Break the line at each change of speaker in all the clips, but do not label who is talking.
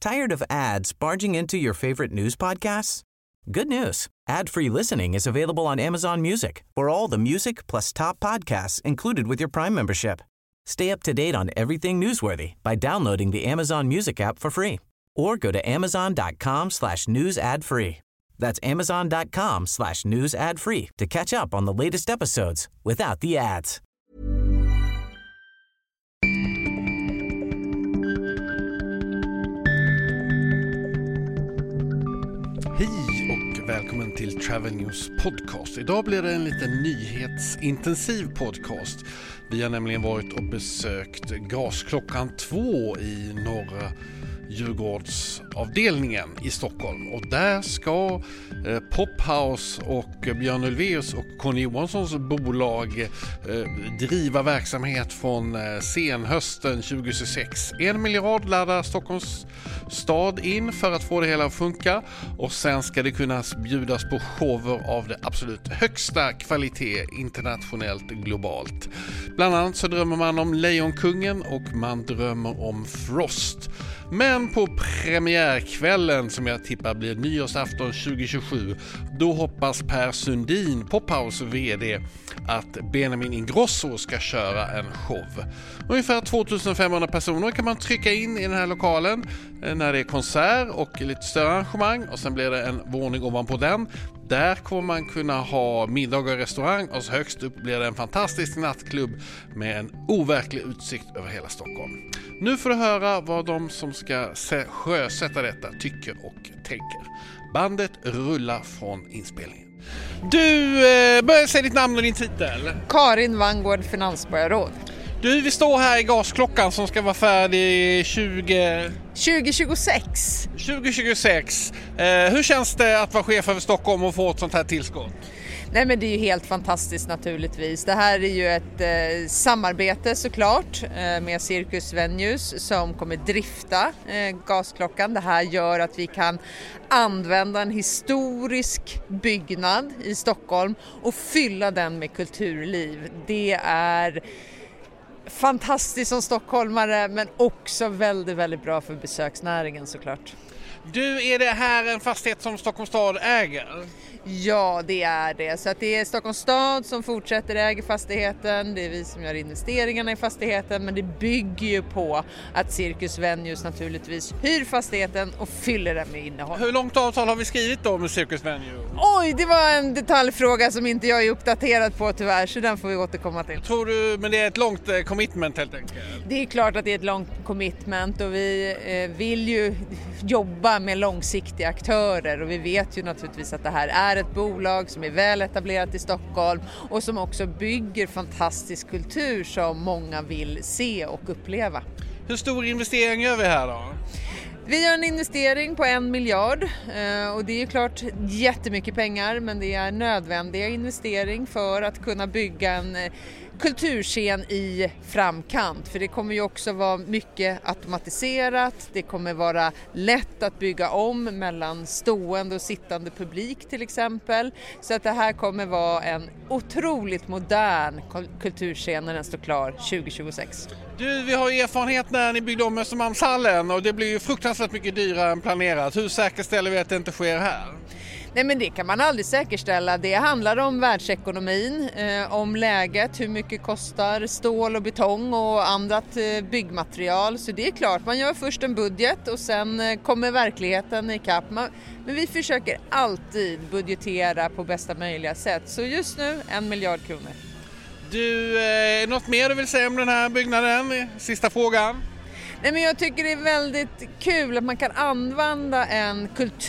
Tired of ads barging into your favorite news podcasts? Good news. Ad-free listening is available on Amazon Music for all the music plus top podcasts included with your Prime membership. Stay up to date on everything newsworthy by downloading the Amazon Music app for free or go to amazon.com/news ad free. That's amazon.com/news ad free to catch up on the latest episodes without the ads.
Hej och välkommen till Travel News Podcast. Idag blir det en liten nyhetsintensiv podcast. Vi har nämligen varit och besökt Gasklockan 2 i norra Djurgårdsavdelningen i Stockholm. Och där ska Pophouse och Björn Ulvaeus och Conny Johanssons bolag driva verksamhet från senhösten 2026. 1 miljard laddar Stockholms stad in för att få det hela att funka. Och sen ska det kunna bjudas på shower av det absolut högsta kvalitet internationellt globalt. Bland annat så drömmer man om Lejonkungen och man drömmer om Frost. Men på premiärkvällen, som jag tippar blir nyårsafton 2027, då hoppas Per Sundin, Pophouse vd, att Benjamin Ingrosso ska köra en show. Ungefär 2500 personer kan man trycka in i den här lokalen när det är konsert och lite större arrangemang, och sen blir det en våning ovanpå den. Där kommer man kunna ha middag och restaurang, och så högst upp blir det en fantastisk nattklubb med en overklig utsikt över hela Stockholm. Nu får du höra vad de som ska sjösätta detta tycker och tänker. Bandet rullar från inspelningen. Du, börjar säga ditt namn och din titel.
Karin Vangård, finansborgarråd.
Du, vi står här i Gasklockan som ska vara färdig
2026.
2026. Hur känns det att vara chef över Stockholm och få ett sånt här tillskott?
Nej, men det är ju helt fantastiskt naturligtvis. Det här är ju ett samarbete såklart med Cirkus Venues som kommer drifta Gasklockan. Det här gör att vi kan använda en historisk byggnad i Stockholm och fylla den med kulturliv. Det är fantastiskt som stockholmare, men också väldigt, väldigt bra för besöksnäringen såklart.
Du, är det här en fastighet som Stockholms stad äger?
Ja, det är det. Så att det är Stockholms stad som fortsätter äga fastigheten. Det är vi som gör investeringarna i fastigheten. Men det bygger ju på att Cirkus Venues naturligtvis hyr fastigheten och fyller den med innehåll.
Hur långt avtal har vi skrivit då med Cirkus Venues?
Oj, det var en detaljfråga som inte jag är uppdaterad på tyvärr. Så den får vi återkomma till.
Tror du, men det är ett långt commitment helt enkelt?
Det är klart att det är ett långt commitment, och vi vill ju jobba med långsiktiga aktörer, och vi vet ju naturligtvis att det här är ett bolag som är väl etablerat i Stockholm och som också bygger fantastisk kultur som många vill se och uppleva.
Hur stor investering gör vi här då?
Vi gör en investering på 1 miljard och det är ju klart jättemycket pengar, men det är nödvändiga investering för att kunna bygga en kulturscen i framkant, för det kommer ju också vara mycket automatiserat, det kommer vara lätt att bygga om mellan stående och sittande publik till exempel, så att det här kommer vara en otroligt modern kulturscen när den står klar 2026.
Du, vi har ju erfarenhet när ni byggde om Östermalmshallen, och det blir ju fruktansvärt mycket dyrare än planerat. Hur säkerställer vi att det inte sker här?
Nej, men det kan man aldrig säkerställa. Det handlar om världsekonomin, om läget, hur mycket kostar stål och betong och annat byggmaterial. Så det är klart, man gör först en budget och sen kommer verkligheten ikapp. Men vi försöker alltid budgetera på bästa möjliga sätt. Så just nu 1 miljard kronor.
Du, något mer du vill säga om den här byggnaden? Sista frågan.
Nej, men jag tycker det är väldigt kul att man kan använda en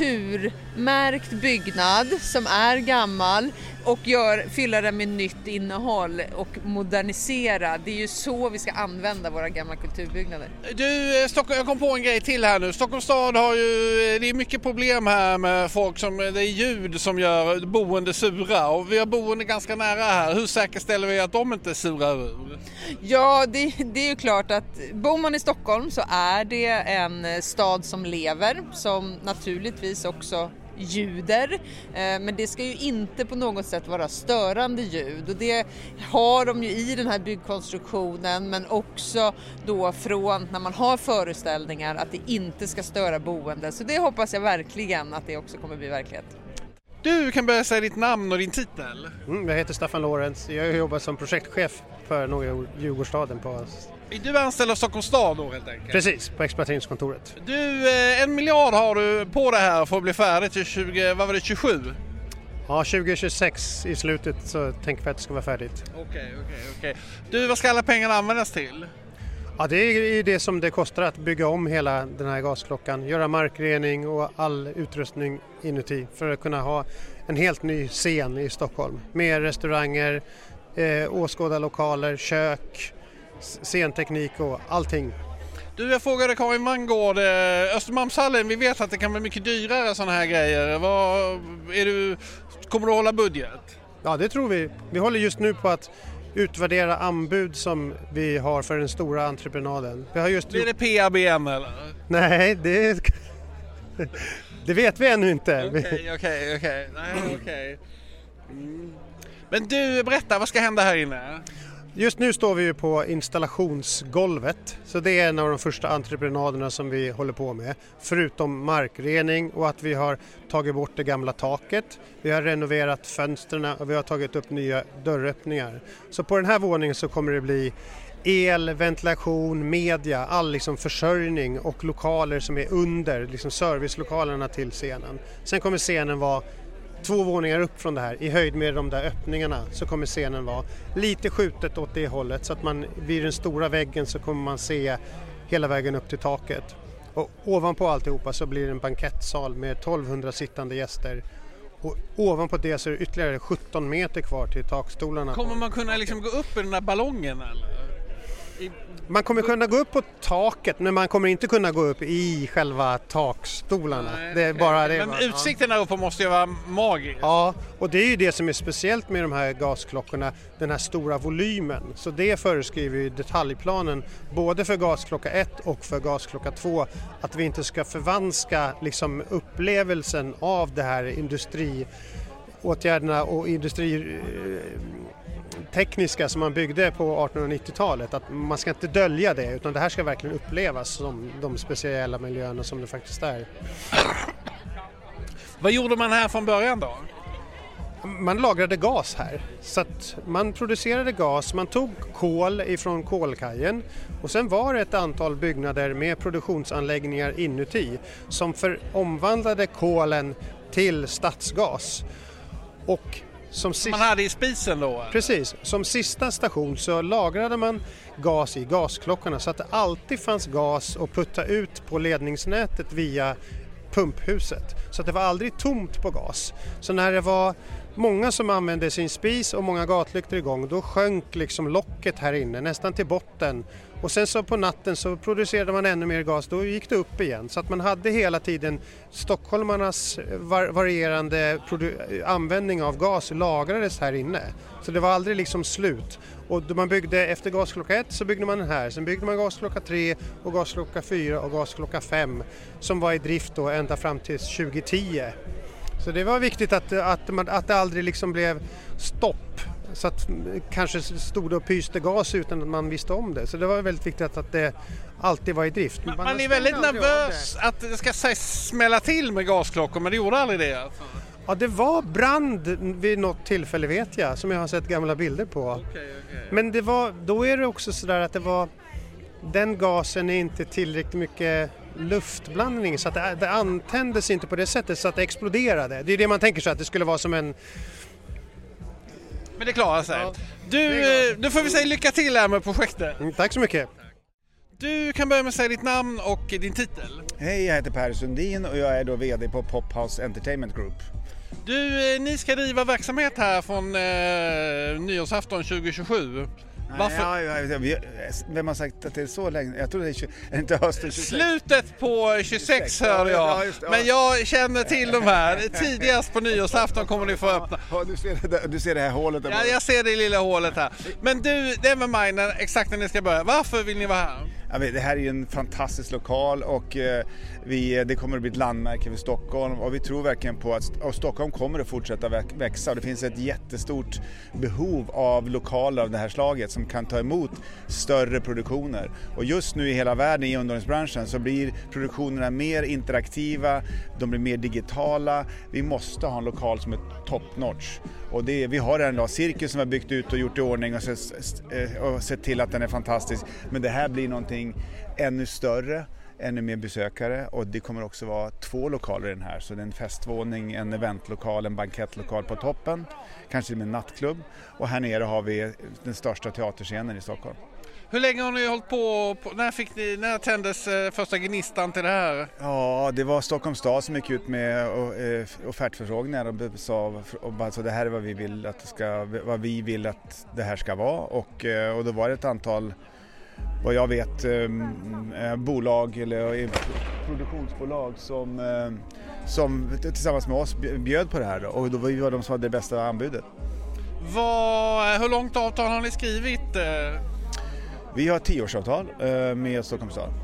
kulturmärkt byggnad som är gammal och fylla den med nytt innehåll och modernisera. Det är ju så vi ska använda våra gamla kulturbyggnader. Du,
jag kom på en grej till här nu. Stockholms stad har ju, det är mycket problem här med folk som, det är ljud som gör boende sura, och vi har boende ganska nära här. Hur säkerställer vi att de inte surar ur?
Ja, det är ju klart att bor man i Stockholm så är det en stad som lever, som naturligtvis också ljuder, men det ska ju inte på något sätt vara störande ljud, och det har de ju i den här byggkonstruktionen, men också då från när man har föreställningar att det inte ska störa boende. Så det hoppas jag verkligen att det också kommer bli verklighet.
Du kan börja säga ditt namn och din titel.
Jag heter Staffan Lorenz. Jag jobbar som projektchef för Norra Djurgårdsstaden på...
Är du anställd av Stockholms stad då helt enkelt?
Precis, på exploateringskontoret.
Du, 1 miljard har du på det här för att bli färdigt till 27?
Ja, 2026 i slutet så tänker vi att det ska vara färdigt.
Okej. Du, vad ska alla pengarna användas till?
Ja, det är det som det kostar att bygga om hela den här gasklockan. Göra markrening och all utrustning inuti för att kunna ha en helt ny scen i Stockholm. Med restauranger, åskådarlokaler, kök, scenteknik och allting.
Du, jag frågade Karin Mangård, Östermalmshallen, vi vet att det kan bli mycket dyrare sådana här grejer. Kommer du hålla budget?
Ja, det tror vi. Vi håller just nu på att utvärdera anbud som vi har för den stora entreprenaden. Vi har just
Är det PABN eller?
Nej, det vet vi ännu inte.
Okej. Men du, berätta, vad ska hända här inne?
Just nu står vi ju på installationsgolvet, så det är en av de första entreprenaderna som vi håller på med. Förutom markrening och att vi har tagit bort det gamla taket, vi har renoverat fönstren och vi har tagit upp nya dörröppningar. Så på den här våningen så kommer det bli el, ventilation, media, all liksom försörjning och lokaler som är under liksom servicelokalerna till scenen. Sen kommer scenen vara 2 våningar upp från det här, i höjd med de där öppningarna, så kommer scenen vara lite skjutet åt det hållet, så att man vid den stora väggen så kommer man se hela vägen upp till taket. Och ovanpå alltihopa så blir det en bankettsal med 1200 sittande gäster. Och ovanpå det så är det ytterligare 17 meter kvar till takstolarna.
Kommer man kunna liksom gå upp i den där ballongen eller?
Man kommer kunna gå upp på taket, men man kommer inte kunna gå upp i själva takstolarna.
Nej,
det är bara det.
Men utsikten där uppe måste ju vara magisk.
Ja, och det är ju det som är speciellt med de här gasklockorna, den här stora volymen. Så det föreskriver ju detaljplanen både för gasklocka 1 och för gasklocka 2, att vi inte ska förvanska liksom upplevelsen av det här industriåtgärderna och tekniska som man byggde på 1890-talet, att man ska inte dölja det, utan det här ska verkligen upplevas som de speciella miljöerna som det faktiskt är.
Vad gjorde man här från början då?
Man lagrade gas här, så att man producerade gas, man tog kol ifrån kolkajen och sen var det ett antal byggnader med produktionsanläggningar inuti som omvandlade kolen till stadsgas. Och
man hade i spisen då?
Precis. Som sista station så lagrade man gas i gasklockorna så att det alltid fanns gas att putta ut på ledningsnätet via pumphuset. Så att det var aldrig tomt på gas. Så när det var många som använde sin spis och många gatlyktor igång, då sjönk liksom locket här inne nästan till botten. Och sen så på natten så producerade man ännu mer gas, då gick det upp igen. Så att man hade hela tiden stockholmarnas varierande användning av gas lagrades här inne. Så det var aldrig liksom slut. Och då man byggde efter gasklocka 1 så byggde man den här. Sen byggde man gasklocka 3 och gasklocka 4 och gasklocka 5 som var i drift då ända fram till 2010. Så det var viktigt att det aldrig liksom blev stopp. Så att kanske stod och pyste gas utan att man visste om det. Så det var väldigt viktigt att det alltid var i drift.
Man är väldigt nervös att det ska smälla till med gasklockor, men det gjorde aldrig det alltså.
Ja, det var brand vid något tillfälle vet jag, som jag har sett gamla bilder på.
Okay.
Men då är det också sådär att den gasen är inte tillräckligt mycket luftblandning så att det antändes inte på det sättet så att det exploderade. Det är det man tänker sig, att det skulle vara som en...
Men det klarar sig. Ja, du får vi säga lycka till här med projektet.
Tack så mycket.
Du kan börja med att säga ditt namn och din titel.
Hej, jag heter Per Sundin och jag är då vd på Pophouse Entertainment Group.
Du, ni ska driva verksamhet här från nyårsafton 2027.
Vem har sagt att det är så länge? Jag tror det är inte hösten 26.
Slutet på 26 hörde jag. Men jag känner till de här. Tidigast på nyårsafton kommer ni få öppna.
Ja, du ser det här hålet där.
Ja, jag ser det lilla hålet här. Men du, det är med mig exakt när ni ska börja. Varför vill ni vara här?
Det här är ju en fantastisk lokal och det kommer att bli ett landmärke för Stockholm och vi tror verkligen på att Stockholm kommer att fortsätta växa och det finns ett jättestort behov av lokaler av det här slaget som kan ta emot större produktioner. Och just nu i hela världen i underhållningsbranschen så blir produktionerna mer interaktiva, de blir mer digitala. Vi måste ha en lokal som är top notch. Och vi har en dag Cirkus som har byggt ut och gjort i ordning och sett till att den är fantastisk. Men det här blir någonting ännu större, ännu mer besökare och det kommer också vara 2 lokaler i den här. Så det är en festvåning, en eventlokal, en bankettlokal på toppen, kanske med en nattklubb och här nere har vi den största teaterscenen i Stockholm.
Hur länge har ni hållit på? När tändes första gnistan till det här?
Ja, det var Stockholms stad som gick ut med offertförfrågningar och sa att det här är vad vi vill att det här ska vara och då var det ett antal, vad jag vet, bolag eller produktionsbolag som tillsammans med oss bjöd på det här och då var de som hade det bästa anbudet.
Hur långt avtal har ni skrivit?
Vi har 10-årsavtal med Stockholms stad.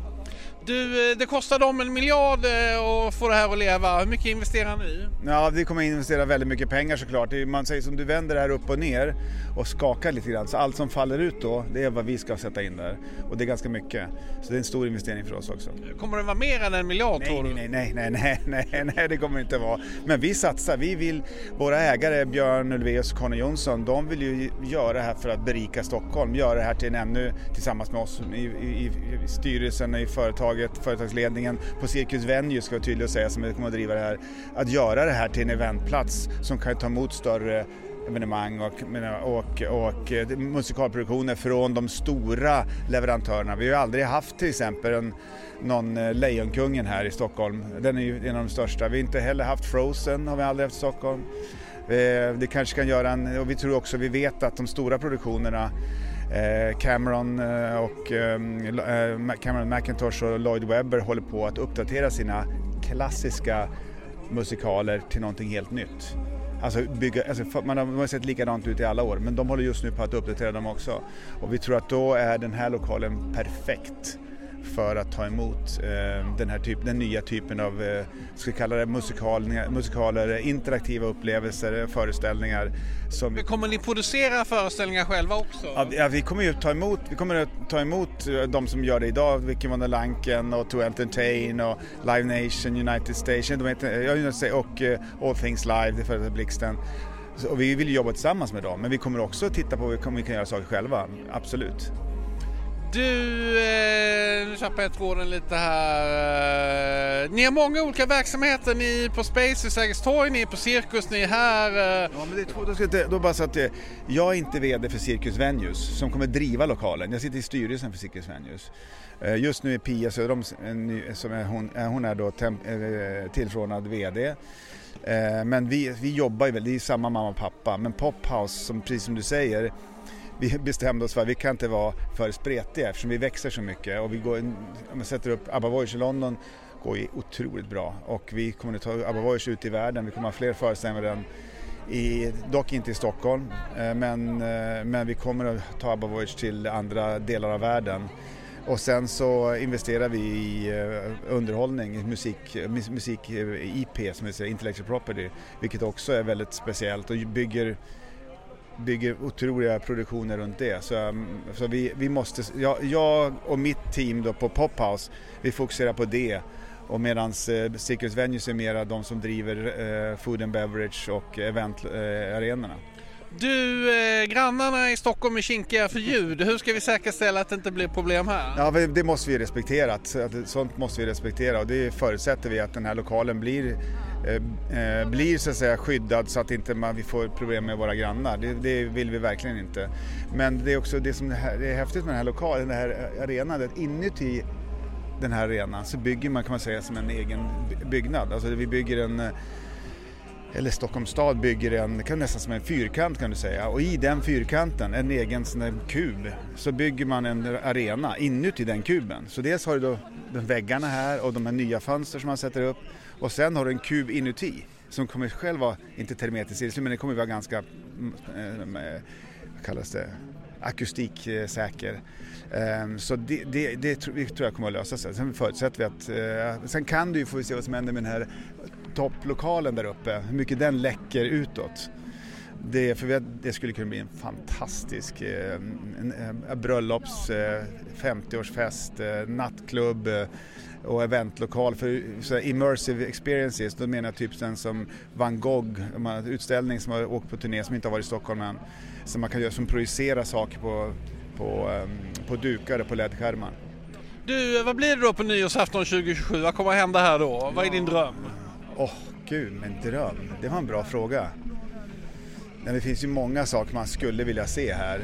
Det kostar dem 1 miljard att få det här att leva. Hur mycket investerar ni?
Ja, vi kommer att investera väldigt mycket pengar såklart. Man säger som du vänder det här upp och ner och skakar lite grann. Så allt som faller ut då, det är vad vi ska sätta in där. Och det är ganska mycket. Så det är en stor investering för oss också.
Kommer det vara mer än 1 miljard tror du?
Nej, det kommer det inte vara. Men vi satsar. Våra ägare Björn Ulvaeus och Conny Jonsson, de vill ju göra det här för att berika Stockholm. Göra det här till tillsammans med oss i styrelsen, i företagsledningen på Cirkus Venue ska vara tydligt att säga som kommer att driva det här. Att göra det här till en eventplats som kan ta emot större evenemang och musikalproduktioner från de stora leverantörerna. Vi har ju aldrig haft till exempel någon Lejonkungen här i Stockholm. Den är ju en av de största. Vi har inte heller haft Frozen, har vi aldrig haft i Stockholm. Det kanske kan göra och vi vet att de stora produktionerna Cameron McIntosh och Lloyd Webber håller på att uppdatera sina klassiska musikaler till någonting helt nytt. Man har sett likadant ut i alla år, men de håller just nu på att uppdatera dem också. Och vi tror att då är den här lokalen perfekt för att ta emot den nya typen av ska vi kalla det musikaler, interaktiva upplevelser, föreställningar.
Men kommer ni producera föreställningar själva också?
Ja, vi kommer att ta emot de som gör det idag, Vicky von der Lanken och To Entertain och Live Nation, United Station och All Things Live, det förra Blixten. Och vi vill jobba tillsammans med dem, men vi kommer också att titta på hur vi kan göra saker själva, absolut.
Nu tappar jag tråden lite här. Ni har många olika verksamheter. Ni är på Space vid Sergels torg, ni är på Cirkus, ni är här. Ja,
men det är då bara så att jag är inte vd för Cirkus Venues som kommer driva lokalen. Jag sitter i styrelsen för Cirkus Venues. Just nu är Pia Söderholm, hon är då tillförordnad vd. Men vi jobbar ju väl, det är samma mamma och pappa. Men Pophouse, precis som du säger, vi bestämde oss för att vi kan inte vara för spretiga eftersom vi växer så mycket och om man sätter upp ABBA Voyage i London går ju otroligt bra och vi kommer att ta ABBA Voyage ut i världen, vi kommer att ha fler föreställningar dock inte i Stockholm men vi kommer att ta ABBA Voyage till andra delar av världen och sen så investerar vi i underhållning, musik IP som vi säger, intellectual property, vilket också är väldigt speciellt och bygger otroliga produktioner runt det. Så vi måste, jag och mitt team då på Pophouse, vi fokuserar på det. Och medan Cirkus Venues är mera de som driver food and beverage och eventarenorna.
Grannarna i Stockholm är kinkiga för ljud. Hur ska vi säkerställa att det inte blir problem här?
Ja, det måste vi respektera. Sånt måste vi respektera och det förutsätter vi att den här lokalen blir så att säga skyddad så att inte vi får problem med våra grannar. Det vill vi verkligen inte. Men det är också det som är häftigt med den här lokalen, den här arenan, att inuti den här arenan så bygger man, kan man säga, som en egen byggnad. Alltså vi bygger eller Stockholms stad bygger nästan som en fyrkant kan du säga. Och i den fyrkanten, en egen sån där kub, så bygger man en arena inuti den kuben. Så dels har du då de väggarna här och de här nya fönster som man sätter upp. Och sen har du en kub inuti som kommer själv vara, inte termetiskt, men det kommer vara ganska, vad kallas det? akustiksäker. Så det tror jag kommer att lösa sig. Sen förutsätter vi att sen kan får vi se vad som händer med den här topplokalen där uppe, hur mycket den läcker utåt. Det skulle kunna bli en fantastisk bröllops 50-årsfest, nattklubb och eventlokal för så immersive experiences. Då menar jag typ den som Van Gogh, en utställning som har åkt på turné som inte har varit i Stockholm än, som man kan göra som projicera saker på dukar och på LED-skärmar.
Du, vad blir det då på nyårsafton 2027? Vad kommer att hända här då? Vad är din dröm?
Gud, min dröm. Det var en bra fråga. Det finns ju många saker man skulle vilja se här.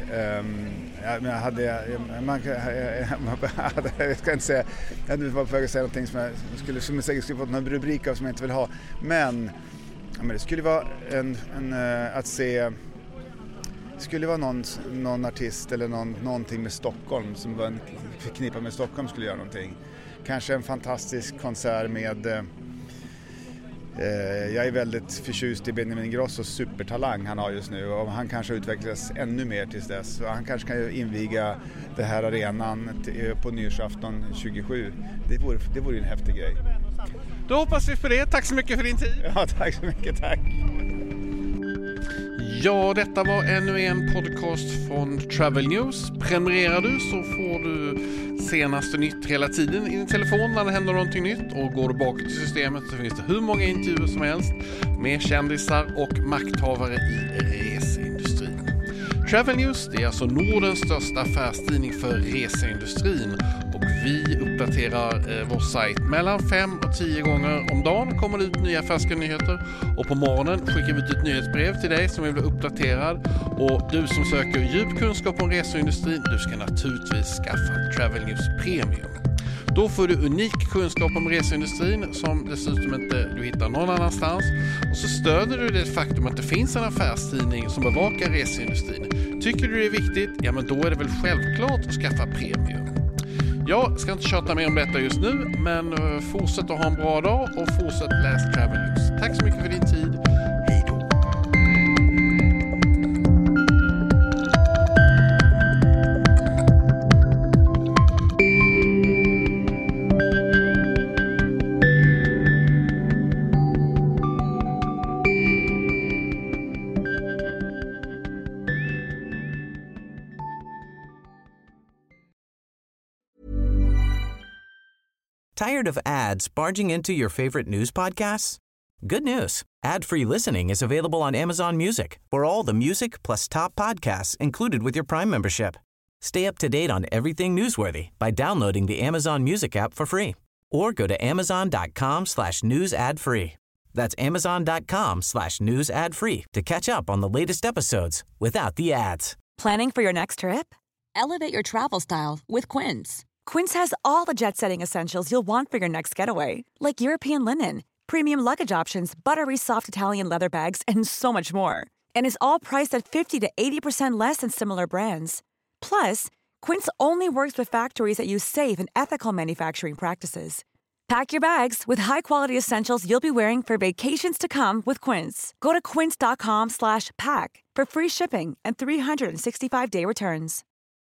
Jag ska inte säga, jag var på väg att säga någonting som jag säkert skulle fått någon rubrik av som jag inte vill ha. Men det skulle vara att se. Det skulle vara någon artist eller någonting med Stockholm som var förknippad med Stockholm skulle göra någonting. Kanske en fantastisk konsert med. Jag är väldigt förtjust i Benjamin Ingrossos supertalang han har just nu och han kanske utvecklas ännu mer tills dess. Han kanske kan inviga det här arenan på nyårsafton 27. Det vore en häftig grej.
Då hoppas vi på det. Tack så mycket för din tid.
Ja, tack så mycket. Tack.
Ja, detta var ännu en podcast från Travel News. Prenumererar du så får du senaste nytt hela tiden i din telefon när det händer någonting nytt. Och går du bakåt i systemet så finns det hur många intervjuer som helst med kändisar och makthavare i reseindustrin. Travel News, det är alltså Nordens största affärstidning för reseindustrin. Och vi uppdaterar vår sajt mellan 5 och 10 gånger om dagen. Kommer det ut nya färska nyheter. Och på morgonen skickar vi ut ett nyhetsbrev till dig som vill bli uppdaterad. Och du som söker djup kunskap om reseindustrin, du ska naturligtvis skaffa Travel News Premium. Då får du unik kunskap om reseindustrin som dessutom inte du hittar någon annanstans. Och så stöder du det faktum att det finns en affärstidning som bevakar reseindustrin. Tycker du det är viktigt? Ja, men då är det väl självklart att skaffa Premium. Jag ska inte tjata mer om detta just nu, men fortsätt att ha en bra dag och fortsätt läsa Travel News. Tack så mycket för din tid. Hej då!
Tired of ads barging into your favorite news podcasts? Good news. Ad-free listening is available on Amazon Music for all the music plus top podcasts included with your Prime membership. Stay up to date on everything newsworthy by downloading the Amazon Music app for free or go to amazon.com/news ad free. That's amazon.com/news ad free to catch up on the latest episodes without the ads.
Planning for your next trip? Elevate your travel style with Quince. Quince has all the jet-setting essentials you'll want for your next getaway, like European linen, premium luggage options, buttery soft Italian leather bags, and so much more. And is all priced at 50 to 80% less than similar brands. Plus, Quince only works with factories that use safe and ethical manufacturing practices. Pack your bags with high-quality essentials you'll be wearing for vacations to come with Quince. Go to quince.com/pack for free shipping and 365-day returns.